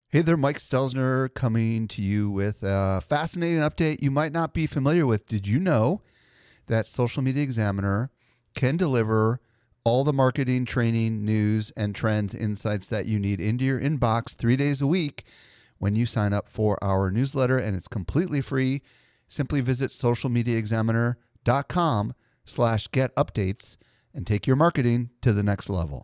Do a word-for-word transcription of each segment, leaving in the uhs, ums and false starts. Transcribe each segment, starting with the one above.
Hey there, Mike Stelzner coming to you with a fascinating update you might not be familiar with. Did you know that Social Media Examiner can deliver all the marketing, training, news, and trends insights that you need into your inbox three days a week when you sign up for our newsletter, and it's completely free. Simply visit socialmediaexaminer.com slash get updates and take your marketing to the next level.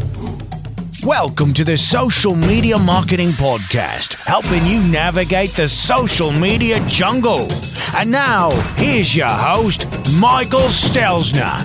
Welcome to the Social Media Marketing Podcast, helping you navigate the social media jungle. And now, here's your host, Michael Stelzner.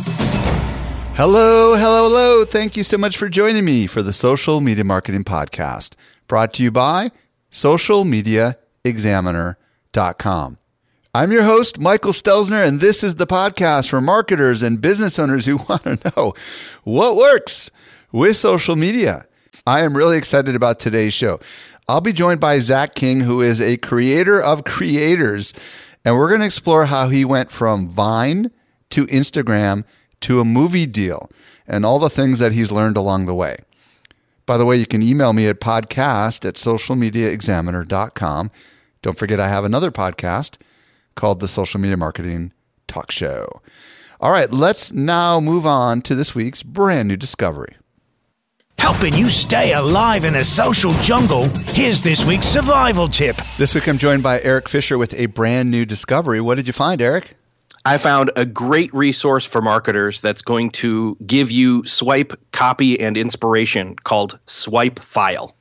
Hello, hello, hello. Thank you so much for joining me for the Social Media Marketing Podcast, brought to you by social media examiner dot com. I'm your host, Michael Stelzner, and this is the podcast for marketers and business owners who want to know what works with social media. I am really excited about today's show. I'll be joined by Zach King, who is a creator of creators, and we're going to explore how he went from Vine to Instagram to a movie deal and all the things that he's learned along the way. By the way, you can email me at podcast at social media examiner dot com. Don't forget I have another podcast called the Social Media Marketing Talk Show. All right, let's now move on to this week's brand new discovery. Helping you stay alive in a social jungle, here's this week's survival tip. This week I'm joined by Eric Fisher with a brand new discovery. What did you find, Eric? I found a great resource for marketers that's going to give you swipe, copy, and inspiration called Swipe File.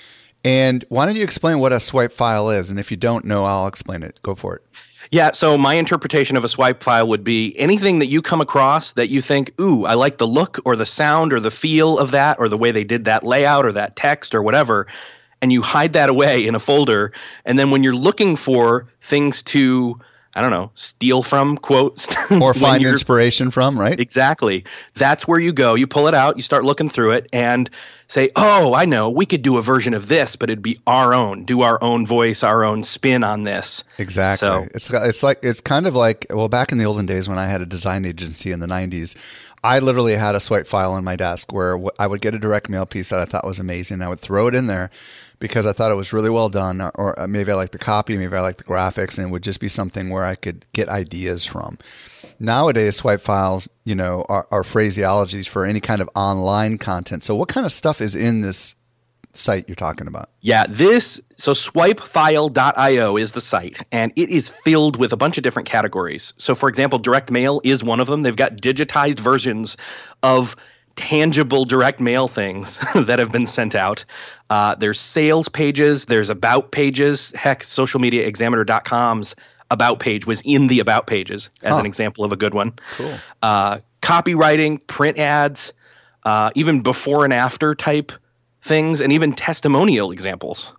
And why don't you explain what a swipe file is? And if you don't know, I'll explain it. Go for it. Yeah, so my interpretation of a swipe file would be anything that you come across that you think, ooh, I like the look or the sound or the feel of that or the way they did that layout or that text or whatever, and you hide that away in a folder. And then when you're looking for things to, I don't know, steal from, quotes. Or find inspiration from, right? Exactly. That's where you go. You pull it out, you start looking through it, and say, oh, I know, we could do a version of this, but it'd be our own, do our own voice, our own spin on this. Exactly. So, it's it's like it's kind of like, well, back in the olden days when I had a design agency in the nineties, I literally had a swipe file on my desk where I would get a direct mail piece that I thought was amazing. I would throw it in there because I thought it was really well done, or, or maybe I liked the copy, maybe I liked the graphics, and it would just be something where I could get ideas from. Nowadays, swipe files, you know, are, are phraseologies for any kind of online content. So what kind of stuff is in this site you're talking about? Yeah, this, so swipe file dot io is the site, and it is filled with a bunch of different categories. So for example, direct mail is one of them. They've got digitized versions of tangible direct mail things that have been sent out. Uh, there's sales pages, there's about pages. Heck, social media examiner dot com's about page was in the about pages as huh. an example of a good one. Cool. Uh, copywriting, print ads, uh, even before and after type things, and even testimonial examples.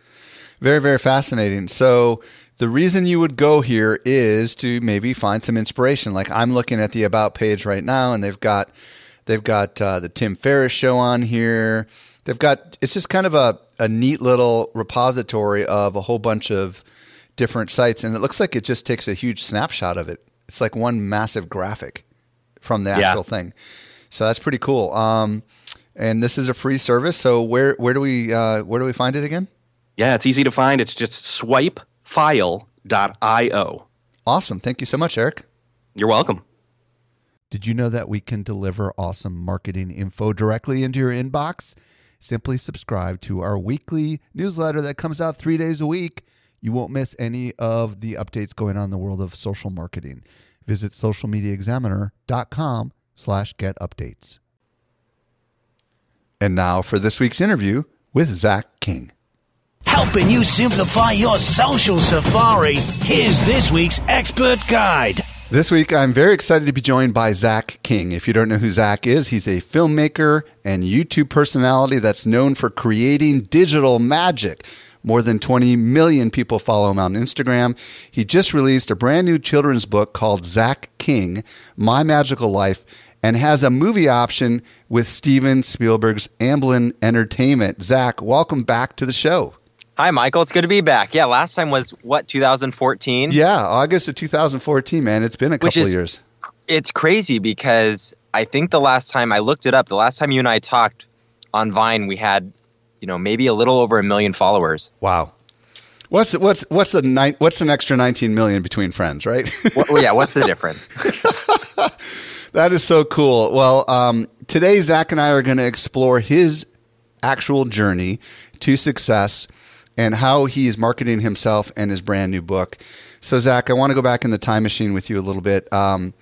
Very, very fascinating. So the reason you would go here is to maybe find some inspiration. Like I'm looking at the about page right now, and they've got they've got uh, the Tim Ferriss show on here. They've got, it's just kind of a, a neat little repository of a whole bunch of different sites, and it looks like it just takes a huge snapshot of it. It's like one massive graphic from the actual yeah. thing. So that's pretty cool. Um, and this is a free service. So where where do we uh, where do we find it again? Yeah, it's easy to find. It's just swipe file dot io. Awesome. Thank you so much, Eric. You're welcome. Did you know that we can deliver awesome marketing info directly into your inbox? Simply subscribe to our weekly newsletter that comes out three days a week. You won't miss any of the updates going on in the world of social marketing. Visit social media examiner dot com slash get updates. And now for this week's interview with Zach King. Helping you simplify your social safari, here's this week's expert guide. This week, I'm very excited to be joined by Zach King. If you don't know who Zach is, he's a filmmaker and YouTube personality that's known for creating digital magic. More than twenty million people follow him on Instagram. He just released a brand new children's book called Zach King, My Magical Life, and has a movie option with Steven Spielberg's Amblin Entertainment. Zach, welcome back to the show. Hi, Michael. It's good to be back. Yeah, last time was, what, two thousand fourteen? Yeah, August of two thousand fourteen, man. It's been a couple of years. It's crazy because I think the last time I looked it up, the last time you and I talked on Vine, we had you know, maybe a little over a million followers. Wow. What's the, what's what's the ni- what's an extra nineteen million between friends, right? What, well, yeah, what's the difference? That is so cool. Well, um, today Zach and I are going to explore his actual journey to success and how he is marketing himself and his brand new book. So, Zach, I want to go back in the time machine with you a little bit. Um,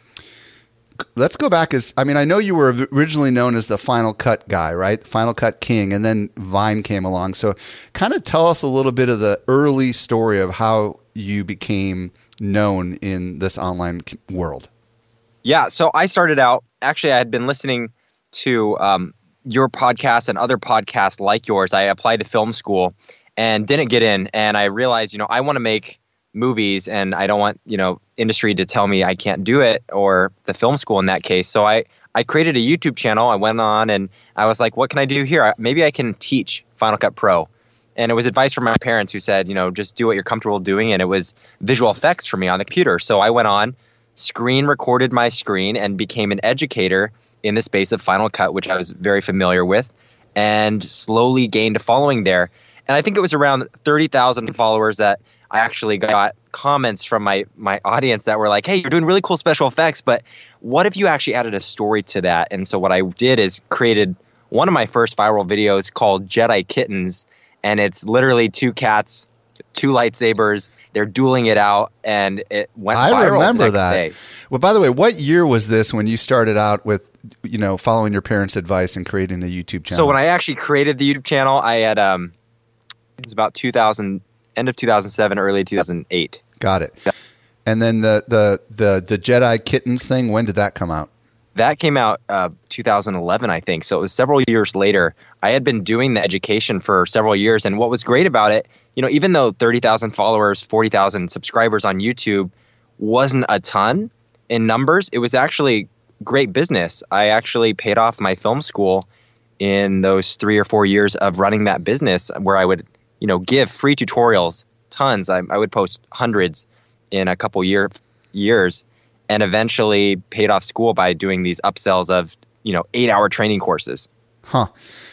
let's go back as, I mean, I know you were originally known as the Final Cut guy, right? The Final Cut King, and then Vine came along. So kind of tell us a little bit of the early story of how you became known in this online world. Yeah, so I started out, actually, I had been listening to um, your podcast and other podcasts like yours. I applied to film school and didn't get in. And I realized, you know, I want to make movies and I don't want, you know, industry to tell me I can't do it, or the film school in that case. So I, I created a YouTube channel. I went on and I was like, what can I do here? Maybe I can teach Final Cut Pro. And it was advice from my parents who said, you know, just do what you're comfortable doing. And it was visual effects for me on the computer. So I went on, screen recorded my screen, and became an educator in the space of Final Cut, which I was very familiar with, and slowly gained a following there. And I think it was around thirty thousand followers that I actually got comments from my, my audience that were like, hey, you're doing really cool special effects, but what if you actually added a story to that? And so what I did is created one of my first viral videos called Jedi Kittens, and it's literally two cats, two lightsabers, they're dueling it out, and it went viral. I remember the next that. day. Well, by the way, what year was this when you started out with, you know, following your parents' advice and creating a YouTube channel? So when I actually created the YouTube channel, I had, um, it was about two thousand, end of two thousand seven, early two thousand eight. Got it. And then the, the, the, the Jedi Kittens thing, when did that come out? That came out uh, two thousand eleven, I think. So it was several years later. I had been doing the education for several years. And what was great about it, you know, even though thirty thousand followers, forty thousand subscribers on YouTube wasn't a ton in numbers, it was actually great business. I actually paid off my film school in those three or four years of running that business, where I would, you know, give free tutorials, tons. I, I would post hundreds in a couple year, years. And eventually paid off school by doing these upsells of, you know, eight hour training courses. Huh.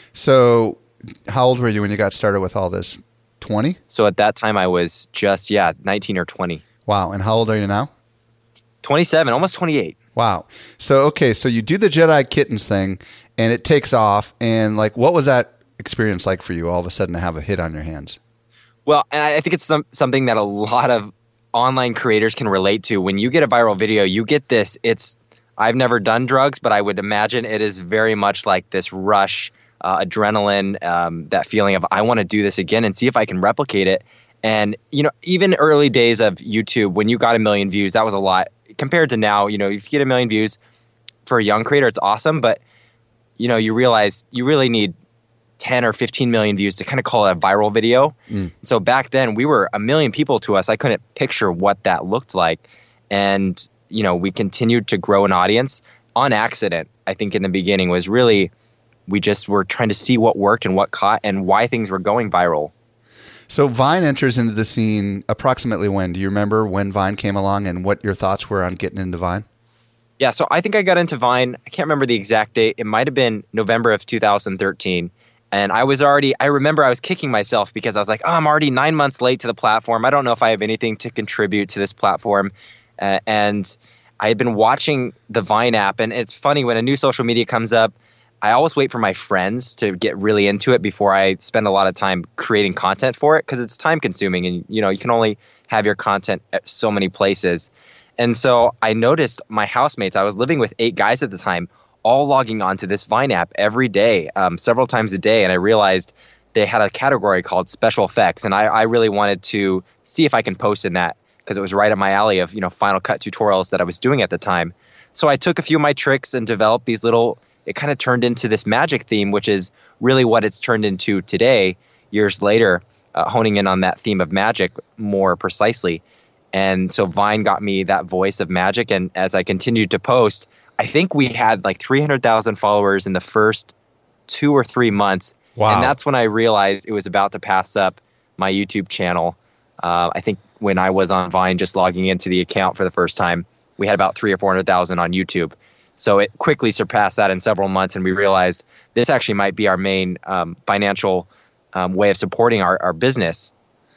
So how old were you when you got started with all this? twenty? So at that time I was just, yeah, nineteen or twenty. Wow. And how old are you now? twenty-seven, almost twenty-eight. Wow. So, okay. So you do the Jedi Kittens thing and it takes off. And like, what was that experience like for you all of a sudden to have a hit on your hands? Well, and I think it's some, something that a lot of online creators can relate to. When you get a viral video, you get this, it's, I've never done drugs, but I would imagine it is very much like this rush, uh, adrenaline, um, that feeling of, I want to do this again and see if I can replicate it. And, you know, even early days of YouTube, when you got a million views, that was a lot compared to now. You know, if you get a million views for a young creator, it's awesome. But, you know, you realize you really need ten or fifteen million views to kind of call it a viral video. Mm. So back then we were a million people to us. I couldn't picture what that looked like. And, you know, we continued to grow an audience on accident. I think in the beginning was really, we just were trying to see what worked and what caught and why things were going viral. So Vine enters into the scene approximately when? Do you remember when Vine came along and what your thoughts were on getting into Vine? Yeah, so I think I got into Vine, I can't remember the exact date. It might have been November of two thousand thirteen. And I was already, I remember I was kicking myself because I was like, oh, I'm already nine months late to the platform. I don't know if I have anything to contribute to this platform. Uh, and I had been watching the Vine app. And it's funny, when a new social media comes up, I always wait for my friends to get really into it before I spend a lot of time creating content for it, because it's time consuming. And, you know, you can only have your content at so many places. And so I noticed my housemates, I was living with eight guys at the time, all logging on to this Vine app every day, um, several times a day. And I realized they had a category called special effects. And I, I really wanted to see if I can post in that, because it was right up my alley of, you know, Final Cut tutorials that I was doing at the time. So I took a few of my tricks and developed these little, it kind of turned into this magic theme, which is really what it's turned into today, years later, uh, honing in on that theme of magic more precisely. And so Vine got me that voice of magic. And as I continued to post, I think we had like three hundred thousand followers in the first two or three months. Wow. And that's when I realized it was about to pass up my YouTube channel. Uh, I think when I was on Vine, just logging into the account for the first time, we had about three or four hundred thousand on YouTube. So it quickly surpassed that in several months. And we realized this actually might be our main um, financial um, way of supporting our, our business.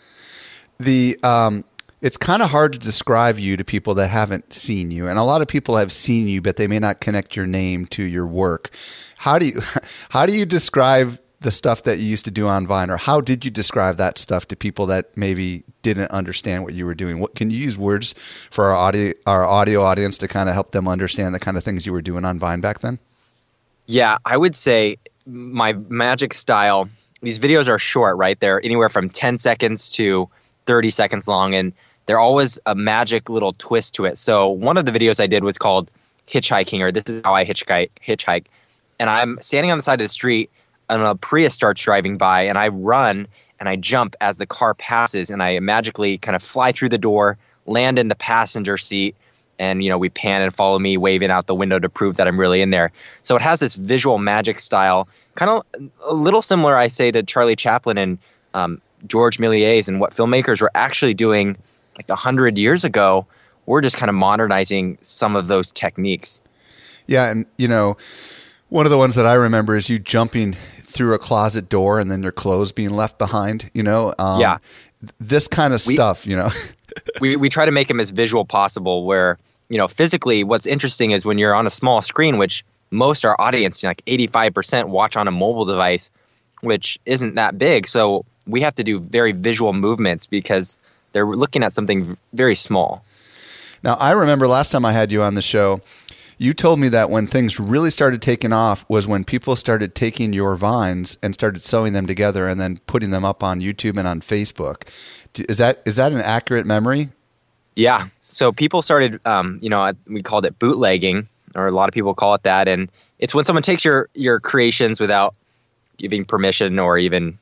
The um, it's kind of hard to describe you to people that haven't seen you, and a lot of people have seen you, but they may not connect your name to your work. How do you how do you describe the stuff that you used to do on Vine, or how did you describe that stuff to people that maybe didn't understand what you were doing? What can you use words for our audio our audio audience to kind of help them understand the kind of things you were doing on Vine back then? Yeah, I would say my magic style. These videos are short, right? They're anywhere from ten seconds to thirty seconds long, and they're always a magic little twist to it. So one of the videos I did was called Hitchhiking, or This Is How I Hitchhike. Hitchhike. And I'm standing on the side of the street, and a Prius starts driving by, and I run and I jump as the car passes, and I magically kind of fly through the door, land in the passenger seat, and you know we pan and follow me, waving out the window to prove that I'm really in there. So it has this visual magic style, kind of a little similar, I say, to Charlie Chaplin and um, George Méliès, and what filmmakers were actually doing like a hundred years ago. We're just kind of modernizing some of those techniques. Yeah, and you know, one of the ones that I remember is you jumping through a closet door and then your clothes being left behind. You know, um, yeah, this kind of we, stuff. You know, we we try to make them as visual possible. Where you know, physically, what's interesting is when you're on a small screen, which most our audience, you know, like eighty-five percent, watch on a mobile device, which isn't that big. So we have to do very visual movements because they're looking at something very small. Now, I remember last time I had you on the show, you told me that when things really started taking off was when people started taking your vines and started sewing them together and then putting them up on YouTube and on Facebook. Is that is that an accurate memory? Yeah. So people started, um, you know, we called it bootlegging, or a lot of people call it that. And it's when someone takes your, your creations without giving permission or even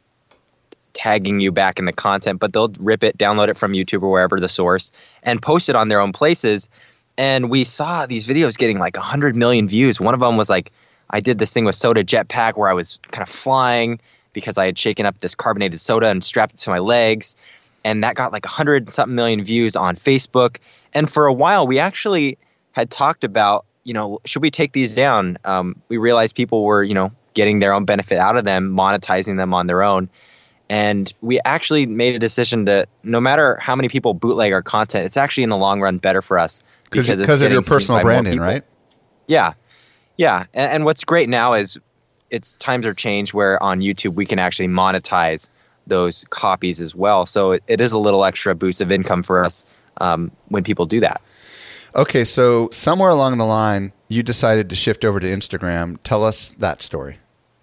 tagging you back in the content, but they'll rip it, download it from YouTube or wherever the source, and post it on their own places. And we saw these videos getting like one hundred million views. One of them was like, I did this thing with Soda Jetpack where I was kind of flying because I had shaken up this carbonated soda and strapped it to my legs. And that got like one hundred something million views on Facebook. And for a while, we actually had talked about, you know, should we take these down? Um, we realized people were, you know, getting their own benefit out of them, monetizing them on their own. And we actually made a decision to, no matter how many people bootleg our content, it's actually in the long run better for us. Because of your personal branding, right? Yeah. Yeah. And, and what's great now is it's times are changed where on YouTube we can actually monetize those copies as well. So it, it is a little extra boost of income for us um, when people do that. Okay. So somewhere along the line, you decided to shift over to Instagram. Tell us that story.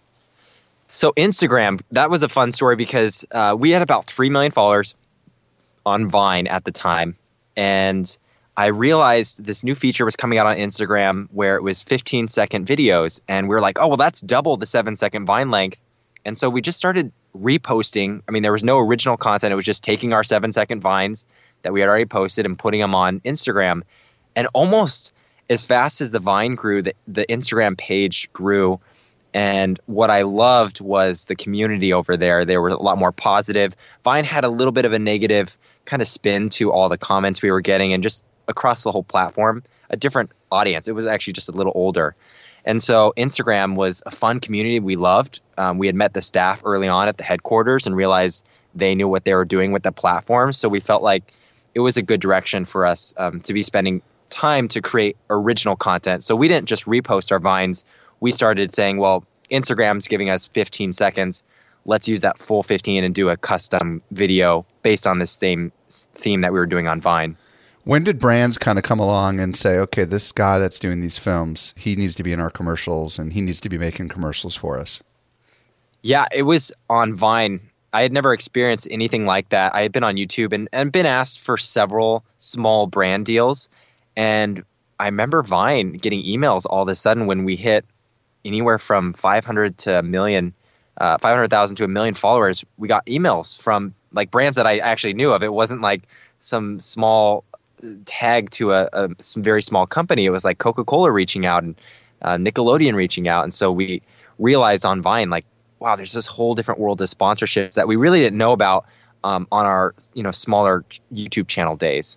So Instagram, that was a fun story because uh, we had about three million followers on Vine at the time. And I realized this new feature was coming out on Instagram where it was fifteen second videos. And we were like, oh, well, that's double the seven second Vine length. And so we just started reposting. I mean, there was no original content. It was just taking our seven second Vines that we had already posted and putting them on Instagram. And almost as fast as the Vine grew, the, the Instagram page grew. And what I loved was the community over there. They were a lot more positive. Vine had a little bit of a negative kind of spin to all the comments we were getting, and just across the whole platform, a different audience. It was actually just a little older. And so Instagram was a fun community we loved. Um, we had met the staff early on at the headquarters and realized they knew what they were doing with the platform. So we felt like it was a good direction for us um, to be spending time to create original content. So we didn't just repost our Vines. We started saying, well, Instagram's giving us fifteen seconds. Let's use that full fifteen and do a custom video based on the same theme that we were doing on Vine. When did brands kind of come along and say, okay, this guy that's doing these films, he needs to be in our commercials and he needs to be making commercials for us? Yeah, it was on Vine. I had never experienced anything like that. I had been on YouTube and, and been asked for several small brand deals. And I remember Vine getting emails all of a sudden when we hit anywhere from five hundred to a million, uh, five hundred thousand to a million followers. We got emails from like brands that I actually knew of. It wasn't like some small tag to a, a some very small company. It was like Coca-Cola reaching out and uh, Nickelodeon reaching out. And so we realized on Vine, like, wow, there's this whole different world of sponsorships that we really didn't know about um, on our, you know, smaller YouTube channel days.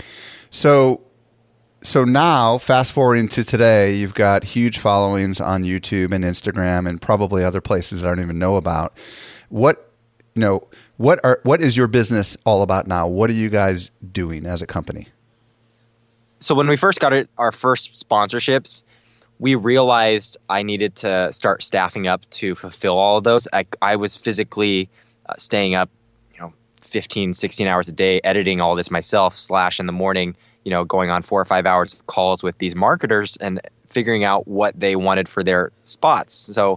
So, so now fast forwarding to today, you've got huge followings on YouTube and Instagram and probably other places I don't even know about. What, you know, what are what is your business all about now? What are you guys doing as a company? So when we first got it, our first sponsorships, we realized I needed to start staffing up to fulfill all of those. I, I was physically uh, staying up, you know, fifteen, sixteen hours a day, editing all this myself, slash in the morning, you know, going on four or five hours of calls with these marketers and figuring out what they wanted for their spots. So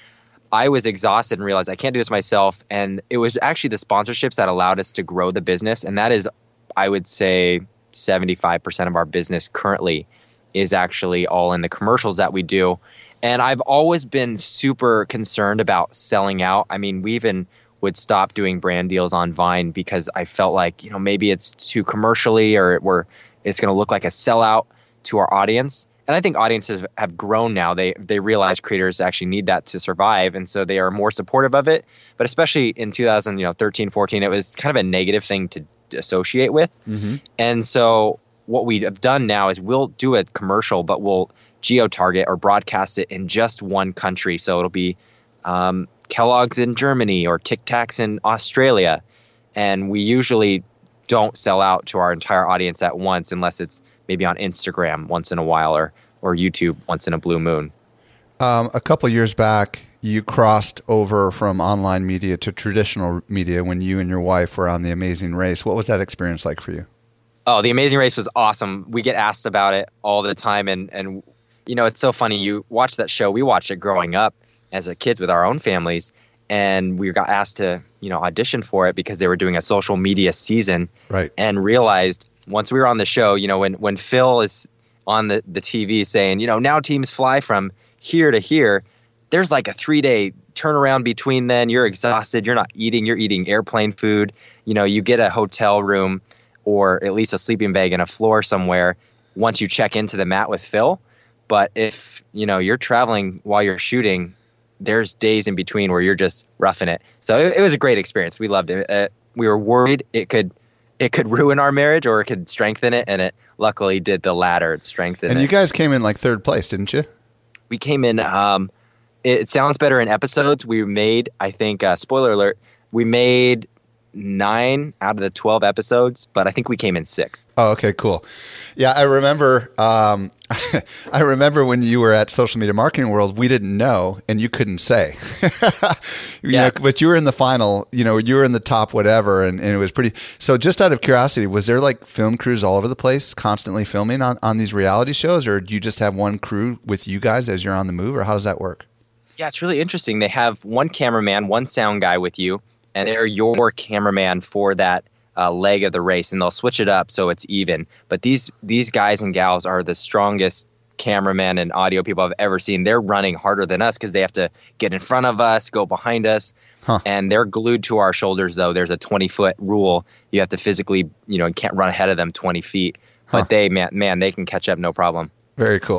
I was exhausted and realized I can't do this myself. And it was actually the sponsorships that allowed us to grow the business. And that is, I would say, seventy-five percent of our business currently is actually all in the commercials that we do. And I've always been super concerned about selling out. I mean, we even would stop doing brand deals on Vine because I felt like, you know, maybe it's too commercially or we're, it's going to look like a sellout to our audience. And I think audiences have grown now. They they realize creators actually need that to survive. And so they are more supportive of it. But especially in two thousand thirteen, fourteen, it was kind of a negative thing to associate with. Mm-hmm. And so what we have done now is we'll do a commercial, but we'll geo-target or broadcast it in just one country. So it'll be um, Kellogg's in Germany or Tic Tacs in Australia. And we usually don't sell out to our entire audience at once unless it's maybe on Instagram once in a while or, or YouTube once in a blue moon. Um, a couple years back, you crossed over from online media to traditional media when you and your wife were on The Amazing Race. What was that experience like for you? Oh, The Amazing Race was awesome. We get asked about it all the time. And, and you know, it's so funny. You watch that show. We watched it growing up as a kids with our own families. And we got asked to, you know, audition for it because they were doing a social media season. Right. And realized once we were on the show, you know, when, when Phil is on the, the T V saying, you know, now teams fly from here to here, there's like a three-day turnaround between then. You're exhausted. You're not eating. You're eating airplane food. You know, you get a hotel room or at least a sleeping bag and a floor somewhere once you check into the mat with Phil. But if, you know, you're traveling while you're shooting, there's days in between where you're just roughing it. So it, it was a great experience. We loved it. Uh, we were worried it could it could ruin our marriage or it could strengthen it, and it luckily did the latter. It strengthened and it. And you guys came in like third place, didn't you? We came in, um, it, it sounds better in episodes. We made, I think, uh, spoiler alert, we made nine out of the twelve episodes, but I think we came in sixth. Oh, okay, cool. Yeah, I remember. Um, I remember when you were at Social Media Marketing World, we didn't know, and you couldn't say. you yes. know, but you were in the final. You know, you were in the top whatever, and, and it was pretty. So, just out of curiosity, was there like film crews all over the place, constantly filming on on these reality shows, or do you just have one crew with you guys as you're on the move, or how does that work? Yeah, it's really interesting. They have one cameraman, one sound guy with you, and they're your cameraman for that uh, leg of the race, and they'll switch it up so it's even. But these these guys and gals are the strongest cameraman and audio people I've ever seen. They're running harder than us because they have to get in front of us, go behind us, huh. and they're glued to our shoulders. Though there's a twenty foot rule, you have to physically, you know, you can't run ahead of them twenty feet. But huh. they, man, man, they can catch up no problem. Very cool.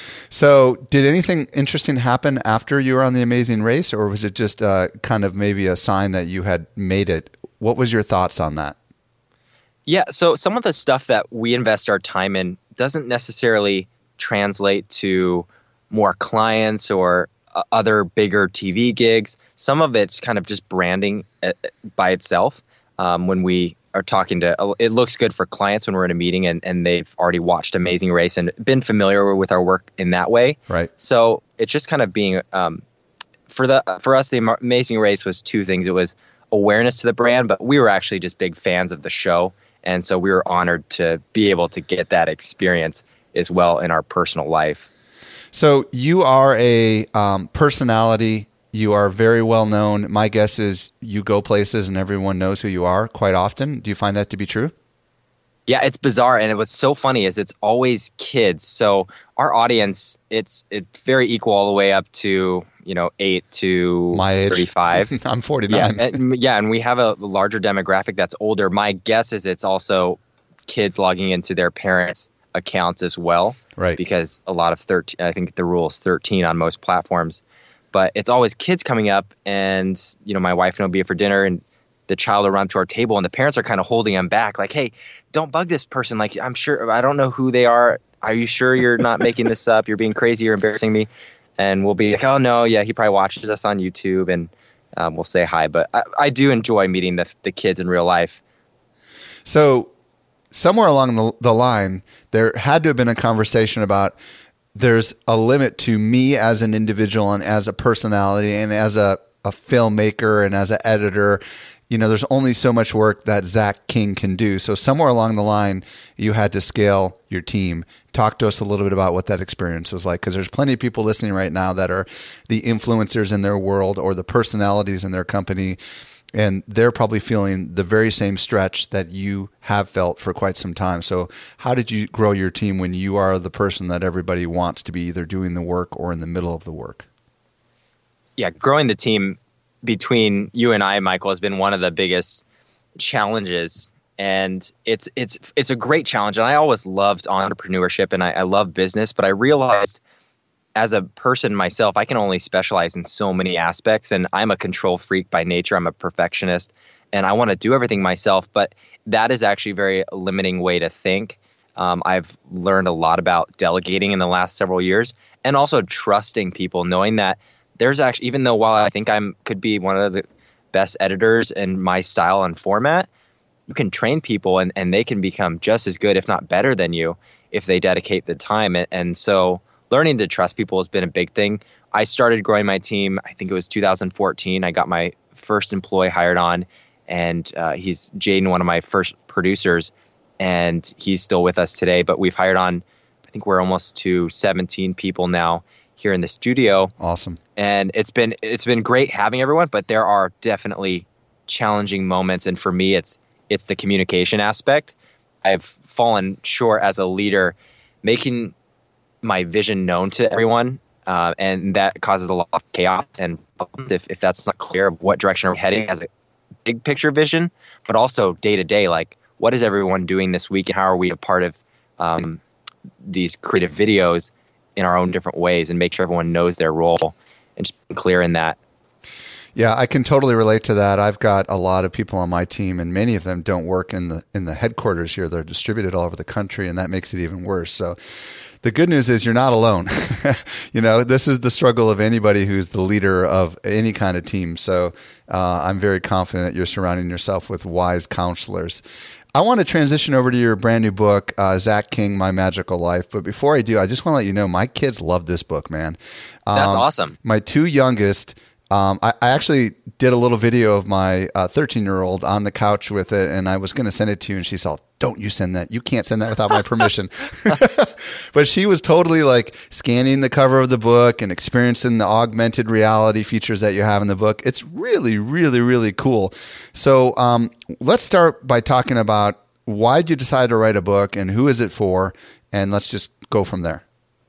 So did anything interesting happen after you were on The Amazing Race, or was it just uh, kind of maybe a sign that you had made it? What was your thoughts on that? Yeah, so some of the stuff that we invest our time in doesn't necessarily translate to more clients or uh, other bigger T V gigs. Some of it's kind of just branding uh, by itself. Um, when we are talking to, it looks good for clients when we're in a meeting and, and they've already watched Amazing Race and been familiar with our work in that way. Right. So it's just kind of being, um, for the for us, the Amazing Race was two things. It was awareness to the brand, but we were actually just big fans of the show. And so we were honored to be able to get that experience as well in our personal life. So you are a um, personality. You are very well known. My guess is you go places and everyone knows who you are quite often. Do you find that to be true? Yeah, it's bizarre. And what's so funny is it's always kids. So our audience, it's it's very equal all the way up to, you know, eight to my age. thirty-five. I'm forty-nine. Yeah and, yeah, and we have a larger demographic that's older. My guess is it's also kids logging into their parents' accounts as well. Right. Because a lot of thirteen, I think the rule is thirteen on most platforms. But it's always kids coming up, and you know, my wife and I'll be here for dinner, and the child will run to our table, and the parents are kind of holding them back, like, "Hey, don't bug this person. Like, I'm sure I don't know who they are. Are you sure you're not making this up? You're being crazy. You're embarrassing me." And we'll be like, "Oh no, yeah, he probably watches us on YouTube." And um, will say hi. But I, I do enjoy meeting the the kids in real life. So somewhere along the, the line, there had to have been a conversation about there's a limit to me as an individual and as a personality and as a, a filmmaker and as an editor. You know, there's only so much work that Zach King can do. So somewhere along the line, you had to scale your team. Talk to us a little bit about what that experience was like, because there's plenty of people listening right now that are the influencers in their world or the personalities in their company, and they're probably feeling the very same stretch that you have felt for quite some time. So how did you grow your team when you are the person that everybody wants to be either doing the work or in the middle of the work? Yeah, growing the team between you and I, Michael, has been one of the biggest challenges. And it's it's it's a great challenge. And I always loved entrepreneurship and I, I love business, but I realized as a person myself, I can only specialize in so many aspects, and I'm a control freak by nature. I'm a perfectionist, and I want to do everything myself, but that is actually a very limiting way to think. Um, I've learned a lot about delegating in the last several years, and also trusting people, knowing that there's actually, even though while I think I'm could be one of the best editors in my style and format, you can train people, and, and they can become just as good, if not better than you, if they dedicate the time. And, and so learning to trust people has been a big thing. I started growing my team, I think it was two thousand fourteen. I got my first employee hired on, and uh, he's Jaden, one of my first producers, and he's still with us today. But we've hired on, I think we're almost to seventeen people now here in the studio. Awesome. And it's been it's been great having everyone, but there are definitely challenging moments. And for me, it's it's the communication aspect. I've fallen short as a leader, making my vision known to everyone, uh, and that causes a lot of chaos. And if, if that's not clear of what direction we're heading as a big picture vision, but also day to day, like what is everyone doing this week and how are we a part of um, these creative videos in our own different ways, and make sure everyone knows their role and just be clear in that. Yeah, I can totally relate to that. I've got a lot of people on my team, and many of them don't work in the in the headquarters here. They're distributed all over the country, and that makes it even worse. So the good news is you're not alone. You know, this is the struggle of anybody who's the leader of any kind of team. So uh, I'm very confident that you're surrounding yourself with wise counselors. I want to transition over to your brand new book, uh, Zach King, My Magical Life. But before I do, I just want to let you know my kids love this book, man. Um, That's awesome. My two youngest, um, I, I actually did a little video of my uh, thirteen-year-old on the couch with it, and I was going to send it to you, and she said, don't you send that. You can't send that without my permission. But she was totally like scanning the cover of the book and experiencing the augmented reality features that you have in the book. It's really, really, really cool. So um, let's start by talking about why did you decide to write a book and who is it for? And let's just go from there.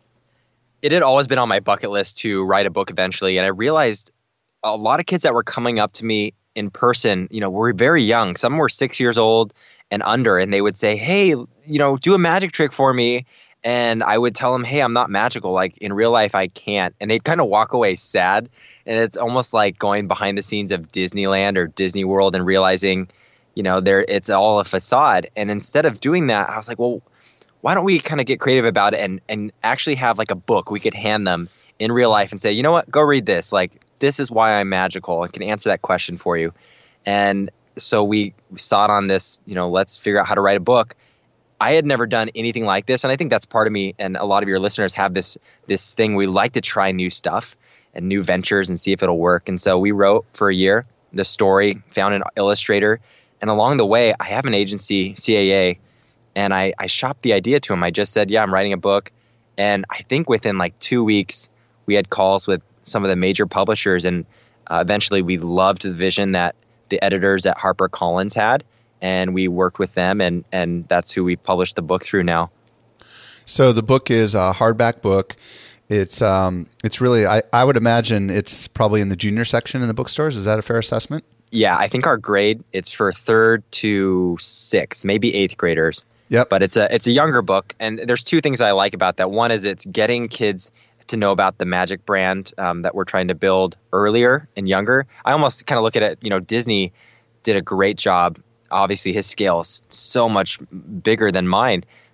It had always been on my bucket list to write a book eventually. And I realized a lot of kids that were coming up to me in person, you know, were very young. Some were six years old and under, and they would say, hey, you know, do a magic trick for me. And I would tell them, hey, I'm not magical. Like in real life, I can't. And they'd kind of walk away sad. And it's almost like going behind the scenes of Disneyland or Disney World and realizing, you know, there it's all a facade. And instead of doing that, I was like, well, why don't we kind of get creative about it and, and actually have like a book we could hand them in real life and say, you know what, go read this. Like, this is why I'm magical. I can answer that question for you. And so we sought on this, you know, let's figure out how to write a book. I had never done anything like this. And I think that's part of me. And a lot of your listeners have this, this thing. We like to try new stuff and new ventures and see if it'll work. And so we wrote for a year the story, found an illustrator. And along the way, I have an agency, C A A, and I, I shopped the idea to him. I just said, yeah, I'm writing a book. And I think within like two weeks, we had calls with some of the major publishers. And uh, eventually we loved the vision that the editors at HarperCollins had. And we worked with them, and, and that's who we published the book through now. So the book is a hardback book. It's um, it's really, I, I would imagine it's probably in the junior section in the bookstores. Is that a fair assessment? Yeah, I think our grade, it's for third to sixth, maybe eighth graders. Yep. But it's a it's a younger book, and there's two things I like about that. One is it's getting kids to know about the Magic brand um, that we're trying to build earlier and younger. I almost kind of look at it, you know, Disney did a great job. Obviously, his scale is so much bigger than mine,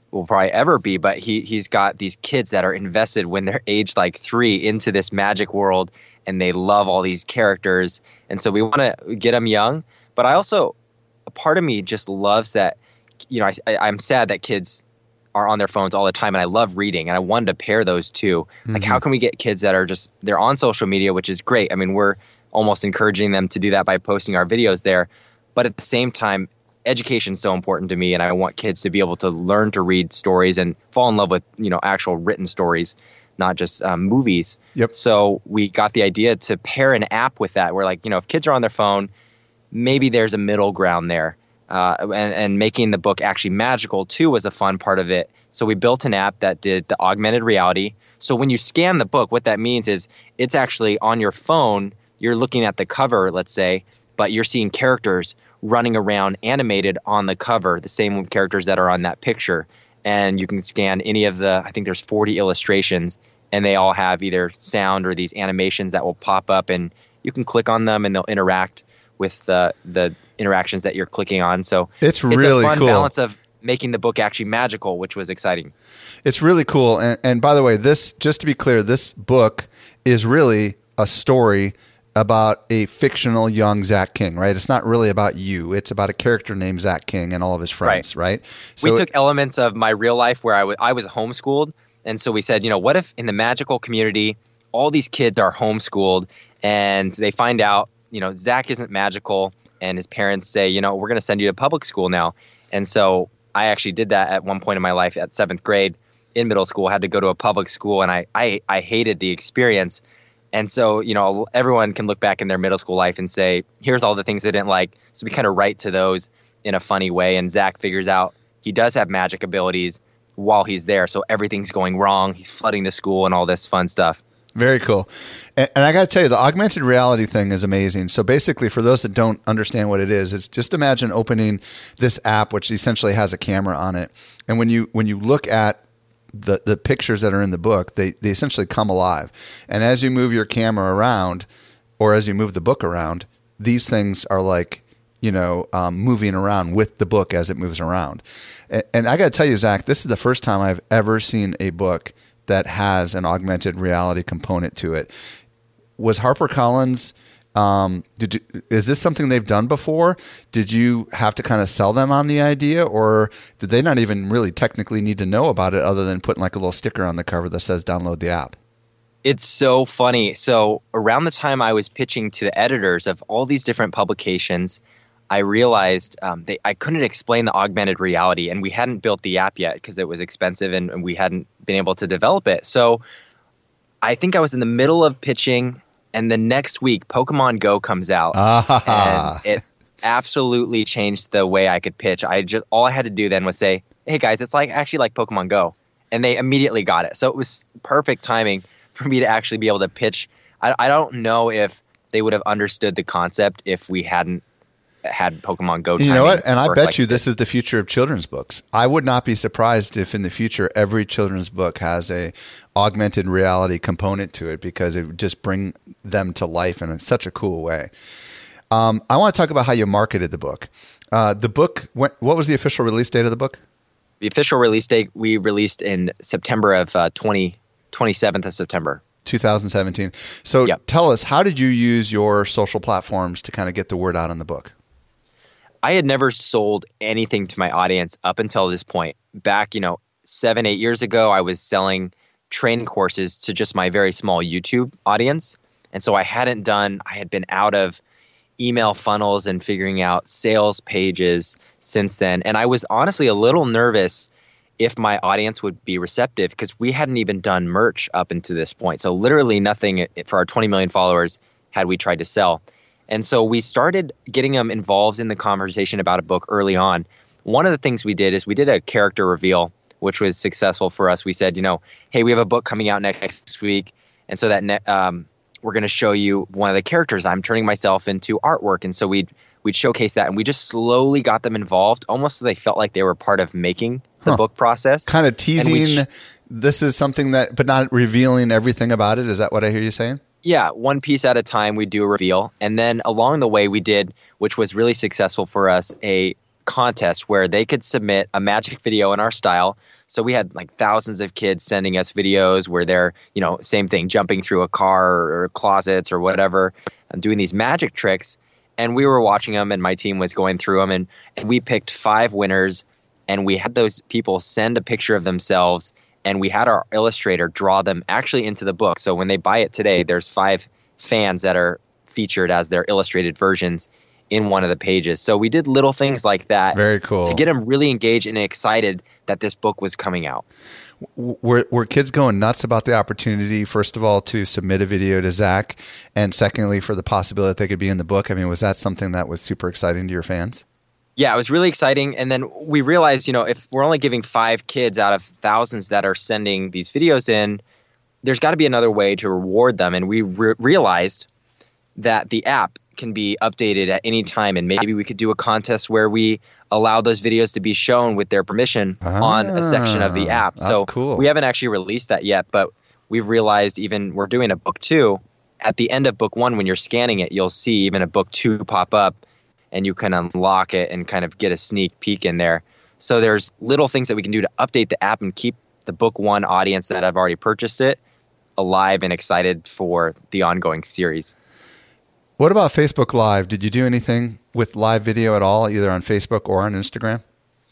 will probably ever be, but he he's got these kids that are invested when they're aged like three into this magic world, and they love all these characters. And so we want to get them young. But I also, a part of me just loves that, you know, I, I, I'm sad that kids are on their phones all the time, and I love reading, and I wanted to pair those two. Mm-hmm. Like, how can we get kids that are just, they're on social media, which is great. I mean, we're almost encouraging them to do that by posting our videos there. But at the same time, education is so important to me, and I want kids to be able to learn to read stories and fall in love with, you know, actual written stories, not just um, movies. Yep. So we got the idea to pair an app with that. We're like, you know, if kids are on their phone, maybe there's a middle ground there. Uh, and, and making the book actually magical too was a fun part of it. So we built an app that did the augmented reality. So when you scan the book, what that means is it's actually on your phone. You're looking at the cover, let's say, but you're seeing characters running around animated on the cover, the same characters that are on that picture. And you can scan any of the, I think there's forty illustrations, and they all have either sound or these animations that will pop up, and you can click on them and they'll interact with the the interactions that you're clicking on. So it's really it's a fun cool balance of making the book actually magical, which was exciting. It's really cool. And, and by the way, this, just to be clear, this book is really a story about a fictional young Zach King, right? It's not really about you. It's about a character named Zach King and all of his friends, right? right? So we took elements of my real life where I, w- I was homeschooled. And so we said, you know, what if in the magical community, all these kids are homeschooled and they find out, you know, Zach isn't magical, and his parents say, you know, we're going to send you to public school now. And so I actually did that at one point in my life at seventh grade in middle school. I had to go to a public school, and I, I, I hated the experience. And so, you know, everyone can look back in their middle school life and say, here's all the things they didn't like. So we kind of write to those in a funny way. And Zach figures out he does have magic abilities while he's there. So everything's going wrong. He's flooding the school and all this fun stuff. Very cool. And, and I got to tell you, the augmented reality thing is amazing. So basically, for those that don't understand what it is, it's just imagine opening this app, which essentially has a camera on it. And when you when you look at the, the pictures that are in the book, they, they essentially come alive. And as you move your camera around, or as you move the book around, these things are like, you know, um, moving around with the book as it moves around. And, and I got to tell you, Zach, this is the first time I've ever seen a book that has an augmented reality component to it. Was HarperCollins, um, did you, is this something they've done before? Did you have to kind of sell them on the idea, or did they not even really technically need to know about it other than putting like a little sticker on the cover that says download the app? It's so funny. So around the time I was pitching to the editors of all these different publications, I realized um, they, I couldn't explain the augmented reality, and we hadn't built the app yet because it was expensive and, and we hadn't been able to develop it. So I think I was in the middle of pitching, and the next week Pokemon Go comes out, ah. and it absolutely changed the way I could pitch. I just all I had to do then was say, "Hey guys, it's like actually like Pokemon Go," and they immediately got it. So it was perfect timing for me to actually be able to pitch. I, I don't know if they would have understood the concept if we hadn't had Pokemon Go. You know what? And I bet like you this is the future of children's books. I would not be surprised if in the future every children's book has a augmented reality component to it, because it would just bring them to life in such a cool way. Um, I want to talk about how you marketed the book. Uh, the book, what, what was the official release date of the book? The official release date we released in September of uh, twenty, twenty-seventh of September. twenty seventeen. So yep. Tell us, how did you use your social platforms to kind of get the word out on the book? I had never sold anything to my audience up until this point. Back, you know, seven, eight years ago, I was selling training courses to just my very small YouTube audience. And so I hadn't done, I had been out of email funnels and figuring out sales pages since then. And I was honestly a little nervous if my audience would be receptive, because we hadn't even done merch up until this point. So literally nothing for our twenty million followers had we tried to sell. And so we started getting them involved in the conversation about a book early on. One of the things we did is we did a character reveal, which was successful for us. We said, you know, hey, we have a book coming out next week. And so that ne- um, we're going to show you one of the characters. I'm turning myself into artwork. And so we'd, we'd showcase that. And we just slowly got them involved, almost so they felt like they were part of making the huh. book process. Kind of teasing, sh- this is something that, but not revealing everything about it. Is that what I hear you saying? Yeah, one piece at a time we do a reveal. And then along the way we did, which was really successful for us, a contest where they could submit a magic video in our style. So we had like thousands of kids sending us videos where they're, you know, same thing, jumping through a car or closets or whatever, and doing these magic tricks. And we were watching them, and my team was going through them, and, and we picked five winners, and we had those people send a picture of themselves, and we had our illustrator draw them actually into the book. So when they buy it today, there's five fans that are featured as their illustrated versions in one of the pages. So we did little things like that. Very cool. To get them really engaged and excited that this book was coming out. Were, were kids going nuts about the opportunity, first of all, to submit a video to Zach, and secondly, for the possibility that they could be in the book? I mean, was that something that was super exciting to your fans? Yeah, it was really exciting. And then we realized, you know, if we're only giving five kids out of thousands that are sending these videos in, there's got to be another way to reward them. And we re- realized that the app can be updated at any time, and maybe we could do a contest where we allow those videos to be shown with their permission ah, on a section of the app. That's so cool. We haven't actually released that yet, but we've realized even we're doing a book two. At the end of book one, when you're scanning it, you'll see even a book two pop up, and you can unlock it and kind of get a sneak peek in there. So there's little things that we can do to update the app and keep the book one audience that have already purchased it alive and excited for the ongoing series. What about Facebook Live? Did you do anything with live video at all, either on Facebook or on Instagram?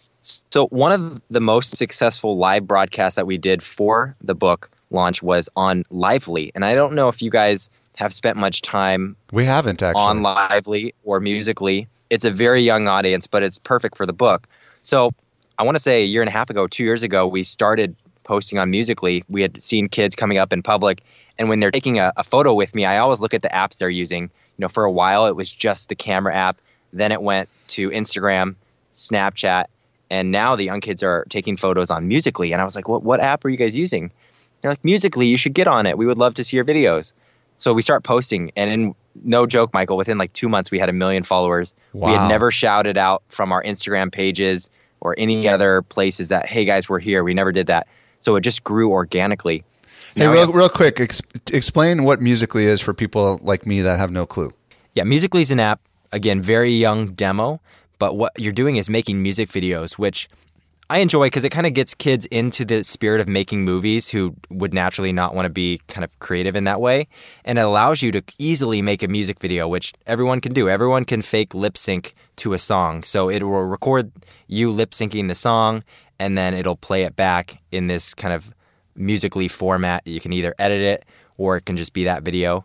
So one of the most successful live broadcasts that we did for the book launch was on Lively. And I don't know if you guys have spent much time we haven't actually on Lively or Musically. It's a very young audience, but it's perfect for the book. So I want to say a year and a half ago, two years ago, we started posting on Musically. We had seen kids coming up in public, and when they're taking a, a photo with me, I always look at the apps they're using. You know, for a while, it was just the camera app. Then it went to Instagram, Snapchat, and now the young kids are taking photos on Musically. And I was like, what, what app are you guys using? They're like, Musically, you should get on it. We would love to see your videos. So we start posting, and in no joke, Michael, within like two months, we had a million followers. Wow. We had never shouted out from our Instagram pages or any other places that, hey, guys, we're here. We never did that. So it just grew organically. So hey, real, have, real quick, ex- explain what Musically is for people like me that have no clue. Yeah, Musically is an app, again, very young demo, but what you're doing is making music videos, which I enjoy because it kind of gets kids into the spirit of making movies who would naturally not want to be kind of creative in that way. And it allows you to easily make a music video, which everyone can do. Everyone can fake lip sync to a song. So it will record you lip syncing the song, and then it'll play it back in this kind of Musically format. You can either edit it or it can just be that video.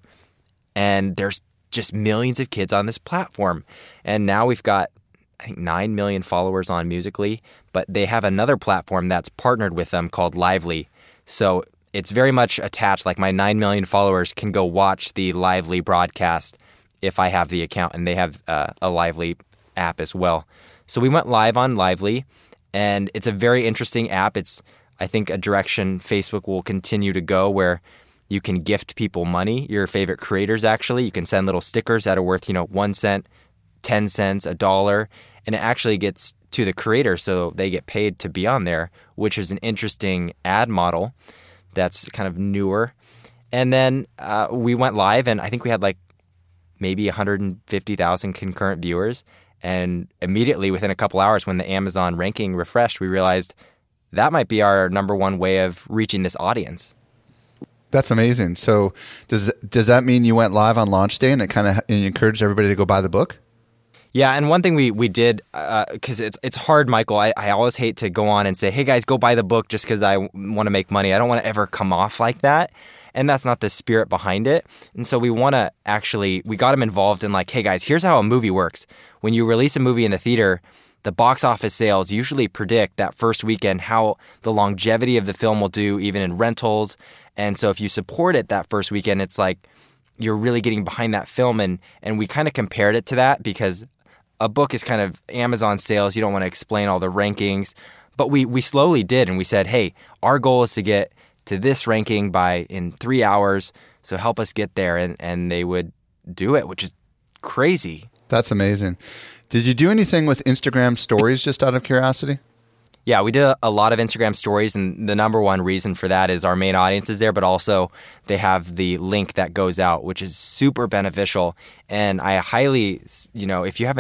And there's just millions of kids on this platform. And now we've got, I think, nine million followers on Musically, but they have another platform that's partnered with them called Lively. So it's very much attached. Like my nine million followers can go watch the Lively broadcast if I have the account, and they have uh, a Lively app as well. So we went live on Lively, and it's a very interesting app. It's, I think, a direction Facebook will continue to go where you can gift people money, your favorite creators actually. You can send little stickers that are worth, you know, one cent, ten cents, a dollar, and it actually gets to the creator so they get paid to be on there, which is an interesting ad model that's kind of newer. And then uh, we went live, and I think we had like maybe one hundred fifty thousand concurrent viewers. And immediately within a couple hours when the Amazon ranking refreshed, we realized that might be our number one way of reaching this audience. That's amazing. So does does that mean you went live on launch day and it kind of encouraged everybody to go buy the book? Yeah, and one thing we we did, because uh, it's it's hard, Michael, I, I always hate to go on and say, hey guys, go buy the book just because I want to make money. I don't want to ever come off like that. And that's not the spirit behind it. And so we want to actually, we got them involved in like, hey guys, here's how a movie works. When you release a movie in the theater, the box office sales usually predict that first weekend how the longevity of the film will do, even in rentals. And so if you support it that first weekend, it's like you're really getting behind that film. And, and we kind of compared it to that because a book is kind of Amazon sales. You don't want to explain all the rankings. But we, we slowly did. And we said, hey, our goal is to get to this ranking by in three hours. So help us get there. And, and they would do it, which is crazy. That's amazing. Did you do anything with Instagram stories just out of curiosity? Yeah, we did a, a lot of Instagram stories, and the number one reason for that is our main audience is there, but also they have the link that goes out, which is super beneficial. And I highly, you know, if you haven't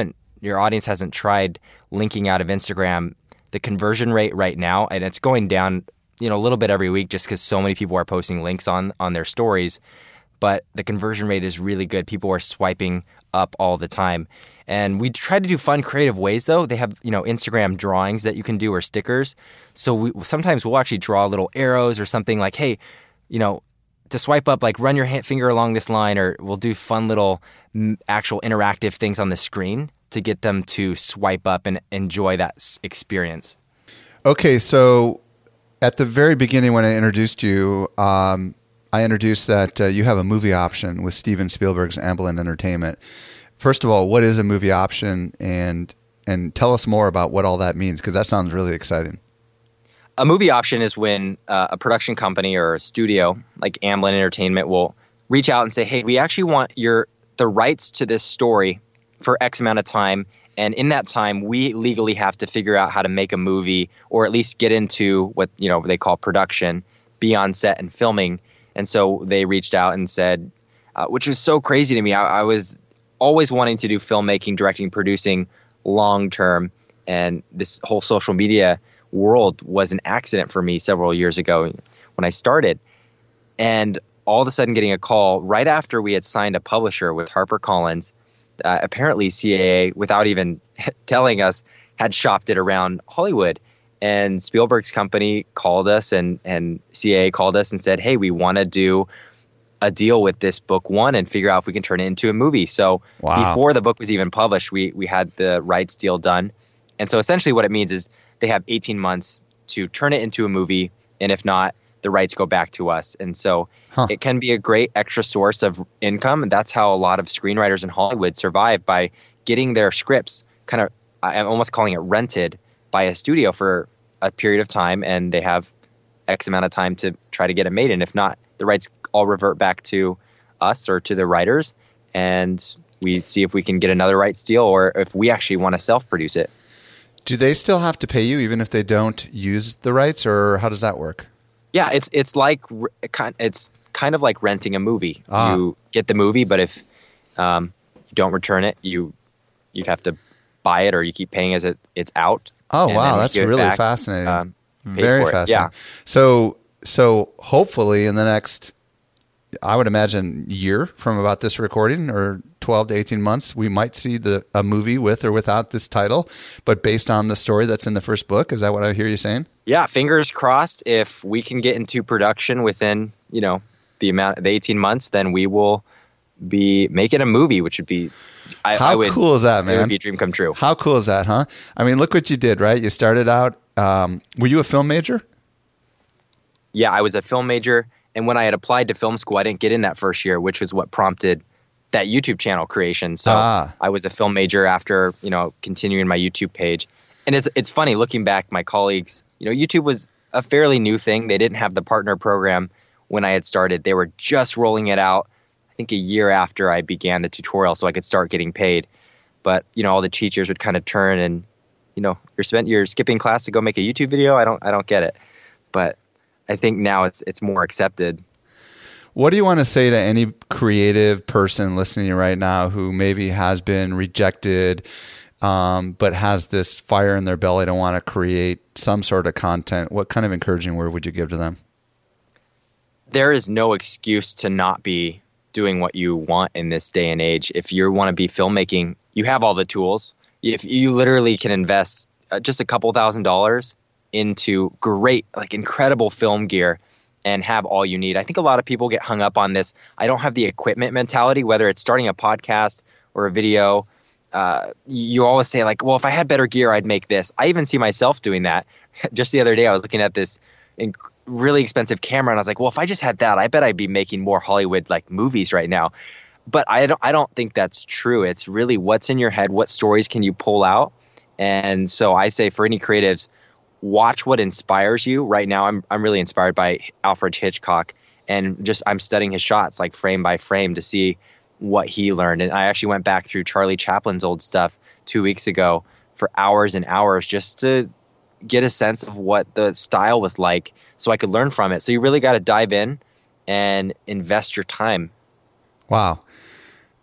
your audience hasn't tried linking out of Instagram, the conversion rate right now, and it's going down, you know, a little bit every week just because so many people are posting links on on their stories. But the conversion rate is really good. People are swiping up all the time. And we try to do fun, creative ways, though. They have, you know, Instagram drawings that you can do or stickers. So we sometimes we'll actually draw little arrows or something like, hey, you know, to swipe up, like run your hand, finger along this line, or we'll do fun little m- actual interactive things on the screen to get them to swipe up and enjoy that s- experience. Okay, so at the very beginning when I introduced you, um, I introduced that uh, you have a movie option with Steven Spielberg's Amblin Entertainment. First of all, what is a movie option, and and tell us more about what all that means, because that sounds really exciting. A movie option is when uh, a production company or a studio like Amblin Entertainment will reach out and say, hey, we actually want your the rights to this story for X amount of time. And in that time, we legally have to figure out how to make a movie, or at least get into what, you know, they call production, be on set and filming. And so they reached out and said, uh, which was so crazy to me. I, I was always wanting to do filmmaking, directing, producing long term. And this whole social media world was an accident for me several years ago when I started. And all of a sudden getting a call right after we had signed a publisher with HarperCollins, uh, apparently C A A, without even telling us, had shopped it around Hollywood. And Spielberg's company called us, and, and C A A called us and said, hey, we want to do a deal with this book one and figure out if we can turn it into a movie. So Wow. Before the book was even published, we we had the rights deal done. And so essentially what it means is they have eighteen months to turn it into a movie, and if not, the rights go back to us. And so huh. It can be a great extra source of income, and that's how a lot of screenwriters in Hollywood survive, by getting their scripts kind of, I'm almost calling it rented, by a studio for a period of time, and they have X amount of time to try to get it made. And if not, the rights all revert back to us or to the writers, and we see if we can get another rights deal, or if we actually want to self-produce it. Do they still have to pay you even if they don't use the rights, or how does that work? Yeah, it's it's like it's kind of like renting a movie. Ah. You get the movie, but if um, you don't return it, you you'd have to buy it, or you keep paying as it it's out. Oh and wow, then that's you give it really back, fascinating. um, pay Very for it. fascinating. Yeah. So so hopefully in the next, I would imagine, year from about this recording, or twelve to eighteen months, we might see the a movie with or without this title, but based on the story that's in the first book. Is that what I hear you saying? Yeah, fingers crossed. If we can get into production within, you know, the amount the eighteen months, then we will be making a movie, which would be I, How I would, cool is that, It man? would be a dream come true. How cool is that, huh? I mean, look what you did, right? You started out. Um, were you a film major? Yeah, I was a film major, and when I had applied to film school, I didn't get in that first year, which was what prompted that YouTube channel creation. So Ah. I was a film major after, you know, continuing my YouTube page. And it's it's funny looking back, my colleagues, you know, YouTube was a fairly new thing. They didn't have the partner program when I had started. They were just rolling it out, I think a year after I began the tutorial, so I could start getting paid. But, you know, all the teachers would kind of turn and, you know, you're spent you're skipping class to go make a YouTube video. I don't I don't get it. But I think now it's it's more accepted. What do you want to say to any creative person listening right now who maybe has been rejected, um, but has this fire in their belly to want to create some sort of content? What kind of encouraging word would you give to them? There is no excuse to not be doing what you want in this day and age. If you want to be filmmaking, you have all the tools. If you literally can invest uh, just a couple thousand dollars into great, like incredible film gear and have all you need. I think a lot of people get hung up on this, I don't have the equipment mentality, whether it's starting a podcast or a video. Uh, you always say like, well, if I had better gear, I'd make this. I even see myself doing that. Just the other day, I was looking at this inc- really expensive camera, and I was like, well, if I just had that, I bet I'd be making more Hollywood like movies right now. But I don't, I don't think that's true. It's really what's in your head, what stories can you pull out? And so I say for any creatives, watch what inspires you. Right now, I'm I'm really inspired by Alfred Hitchcock, and just I'm studying his shots like frame by frame to see what he learned. And I actually went back through Charlie Chaplin's old stuff two weeks ago for hours and hours just to get a sense of what the style was like so I could learn from it. So you really got to dive in and invest your time. Wow.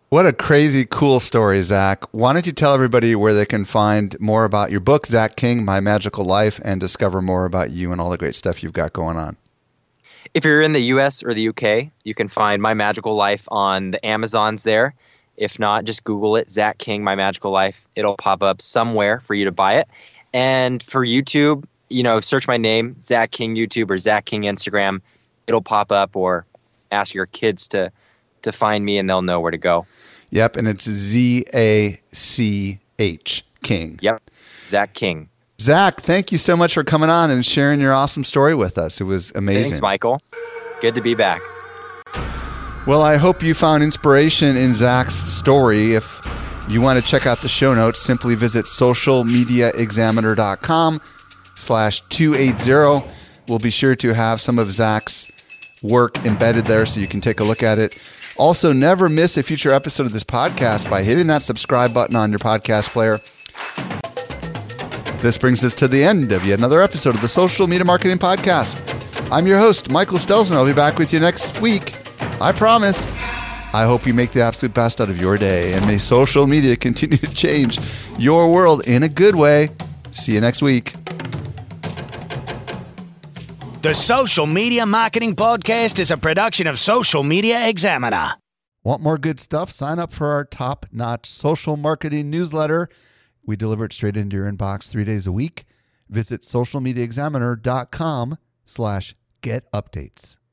What a crazy, cool story, Zach. Why don't you tell everybody where they can find more about your book, Zach King, My Magical Life, and discover more about you and all the great stuff you've got going on? If you're in the U S or the U K, you can find My Magical Life on the Amazons there. If not, just Google it, Zach King, My Magical Life. It'll pop up somewhere for you to buy it. And for YouTube, you know, search my name, Zach King YouTube or Zach King Instagram. It'll pop up, or ask your kids to to find me and they'll know where to go. Yep, and it's Z A C H, King. Yep, Zach King. Zach, thank you so much for coming on and sharing your awesome story with us. It was amazing. Thanks, Michael. Good to be back. Well, I hope you found inspiration in Zach's story. If you want to check out the show notes, simply visit socialmediaexaminer.com slash 280. We'll be sure to have some of Zach's work embedded there so you can take a look at it. Also, never miss a future episode of this podcast by hitting that subscribe button on your podcast player. This brings us to the end of yet another episode of the Social Media Marketing Podcast. I'm your host, Michael Stelzner. I'll be back with you next week. I promise. I hope you make the absolute best out of your day, and may social media continue to change your world in a good way. See you next week. The Social Media Marketing Podcast is a production of Social Media Examiner. Want more good stuff? Sign up for our top-notch social marketing newsletter. We deliver it straight into your inbox three days a week. Visit socialmediaexaminer.com slash get updates.